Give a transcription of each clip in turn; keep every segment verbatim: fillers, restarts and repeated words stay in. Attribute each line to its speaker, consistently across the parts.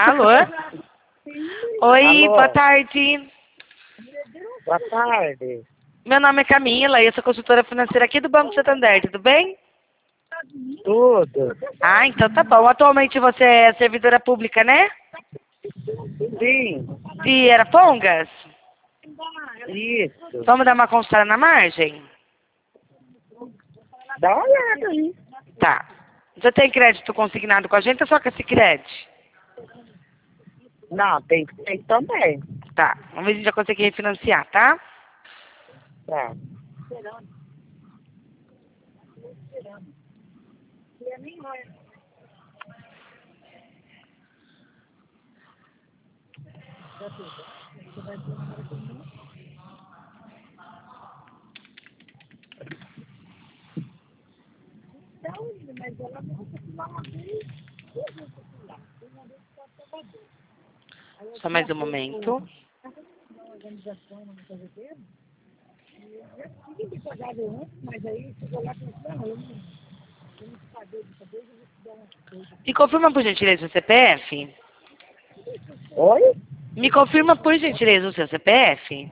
Speaker 1: Alô? Oi,
Speaker 2: Alô?
Speaker 1: boa tarde.
Speaker 2: Boa tarde.
Speaker 1: Meu nome é Camila e eu sou consultora financeira aqui do Banco Santander, tudo bem?
Speaker 2: Tudo?
Speaker 1: Ah, então tá bom. Atualmente você é servidora pública, né?
Speaker 2: Sim.
Speaker 1: De Arapongas?
Speaker 2: Isso.
Speaker 1: Vamos dar uma consultada na margem?
Speaker 2: Dá uma olhada aí.
Speaker 1: Tá. Já tem crédito consignado com a gente ou só com esse crédito?
Speaker 2: Não, tem que ter também.
Speaker 1: Tá. Vamos ver se a gente já consegue refinanciar, tá?
Speaker 2: Tá.
Speaker 1: Só mais um momento. Me confirma por gentileza o C P F?
Speaker 2: Oi?
Speaker 1: Me confirma por gentileza o seu C P F?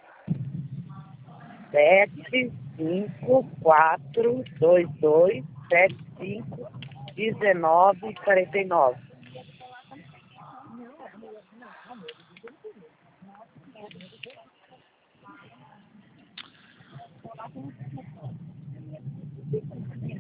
Speaker 2: Sete, cinco, quatro, dois, dois, sete, cinco, dezenove, quarenta e nove.